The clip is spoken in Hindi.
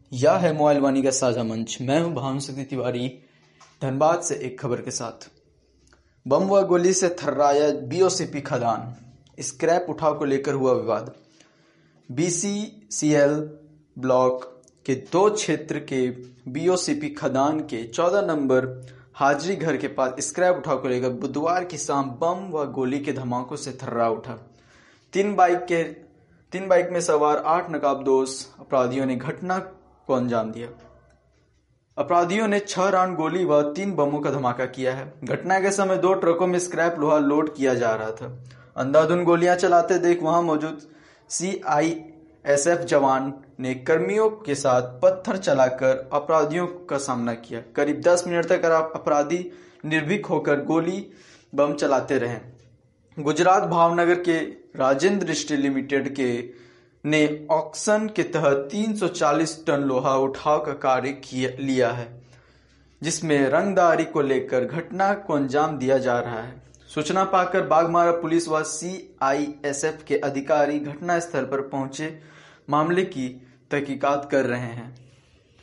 यह है मोबाइल वाणी का साझा मंच। मैं हूं भानुशक्ति तिवारी, धनबाद से एक खबर के साथ। बम व गोली से थर्राया बीओसीपी खदान, स्क्रैप उठाव को लेकर हुआ विवाद। बीसीसीएल ब्लॉक के 2 क्षेत्र के बीओसीपी खदान के 14 नंबर हाजरी घर के पास स्क्रैप उठाव को लेकर बुधवार की शाम बम व गोली के धमाकों से थर्रा उठा। तीन बाइक में सवार 8 नकाबपोश अपराधियों ने घटना को अंजाम दिया। अपराधियों ने 6 राउंड गोली व 3 बमों का धमाका किया है। घटना के समय 2 ट्रकों में स्क्रैप लोहा लोड किया जा रहा था। अंधाधुंध गोलियां चलाते देख वहां मौजूद सीआईएसएफ जवान ने कर्मियों के साथ पत्थर चलाकर अपराधियों का सामना किया। करीब 10 मिनट तक अपराधी निर्भीक होकर गोली बम चलाते रहे। गुजरात भावनगर के राजेंद्र स्टील लिमिटेड के ने ऑक्शन के तहत 340 टन लोहा उठाव का कार्य लिया है, जिसमें रंगदारी को लेकर घटना को अंजाम दिया जा रहा है। सूचना पाकर बाघमारा पुलिस व सीआईएसएफ के अधिकारी घटना स्थल पर पहुंचे मामले की तहकीकात कर रहे हैं।